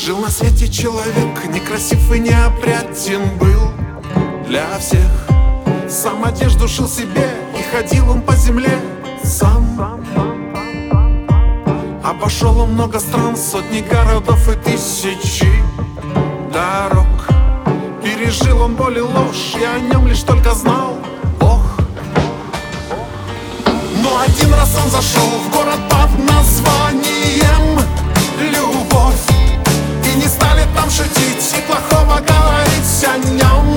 Жил на свете человек, некрасив и неопрятен был для всех. Сам одежду шил себе, и ходил он по земле сам. Обошел он много стран, сотни городов и тысячи дорог. Пережил он боль и ложь, и о нем лишь только знал Бог. Но один раз он зашел в город под названием Любовь, и не стали там шутить и плохого говорить о нем.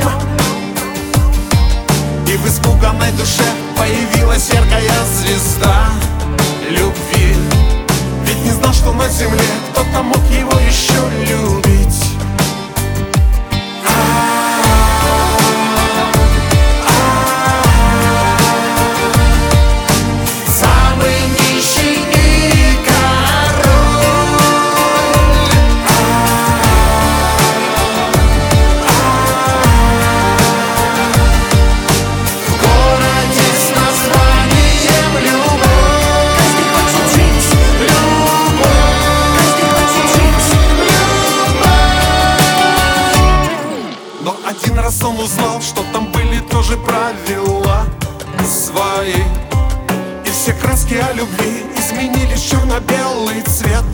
И в испуганной душе появилась яркая звезда любви. Ведь не знал, что на земле кто-то мог его еще любить. Самый нищий и король. В городе с названием Любовь. Каждый хочет жить, каждый хочет жить. Но один раз он узнал, что там были тоже правила свои, и все краски о любви изменились в черно-белый цвет.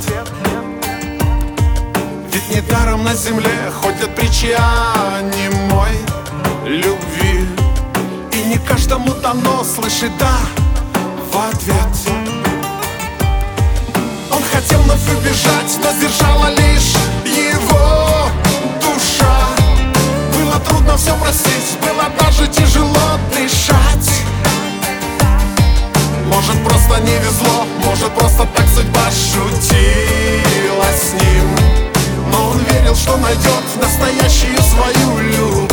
Ведь недаром на земле ходят притчи о немой любви, и не каждому дано слышать «да» в ответ. Он хотел вновь убежать, но сдержала лишь его душа. Было трудно все простить, было даже тяжело дышать. Может, просто не везло, может, просто так судьба шутила с ним. Но он верил, что найдет настоящую свою любовь.